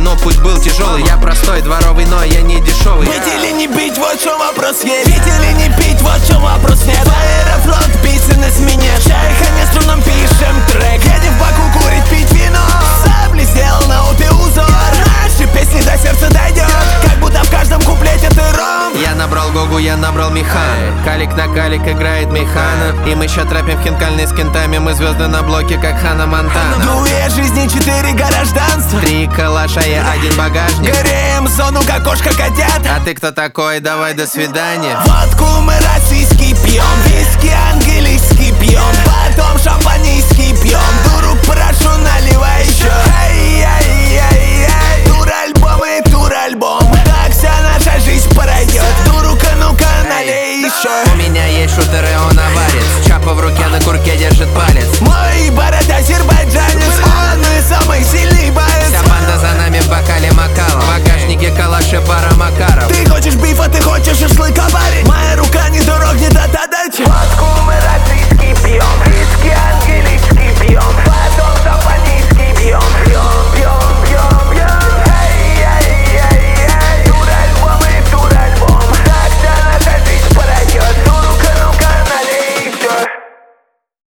но путь был тяжелый. Я простой, дворовый, но я не дешевый. Бить или не бить, вот в чем вопрос есть. Бить или не бить, вот в чем вопрос нет. Аэрофлот, песен на смене. Шайха не струнам пишем трек. Едем в Баку курить, пить вино. Сабли сделал на упе узор. Наши песни до сердца дойдет. Как будто в каждом куплете ты ром. Я набрал Гогу, я набрал Михан. Калик на калик играет Механа. И мы ща трэпим в хинкальной с кентами. Мы звезды на блоке, как Ханна Монтана. 2 жизни, 4 гражданства. 3 калаша и 1 багажник. Греем зону, как кошка котят. А ты кто такой? Давай до свидания. Водку мы российский пьем. Виски английский пьем. Потом шампанийский пьем. Дуру прошу, наливай еще.